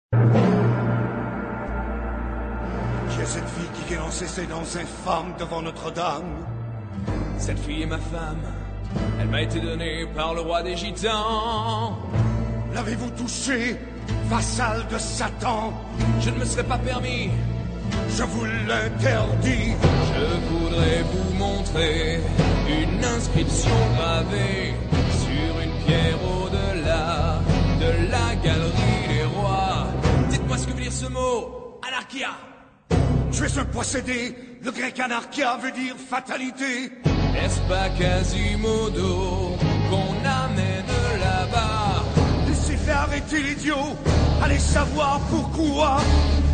Qui est cette fille qui lance ses danses infâmes devant Notre-Dame? Cette fille est ma femme. Elle m'a été donnée par le roi des gitans. L'avez-vous touchée, vassal de Satan? Je ne me serais pas permis. Je vous l'interdis. Je voudrais vous montrer une inscription gravée sur une pierre au-delà de la galerie des rois. Dites-moi ce que veut dire ce mot, anarchia. Tu es un possédé. Le grec anarchia veut dire fatalité. N'est-ce pas Quasimodo qu'on amène là-bas? Laissez faire arrêter l'idiot. Allez savoir pourquoi.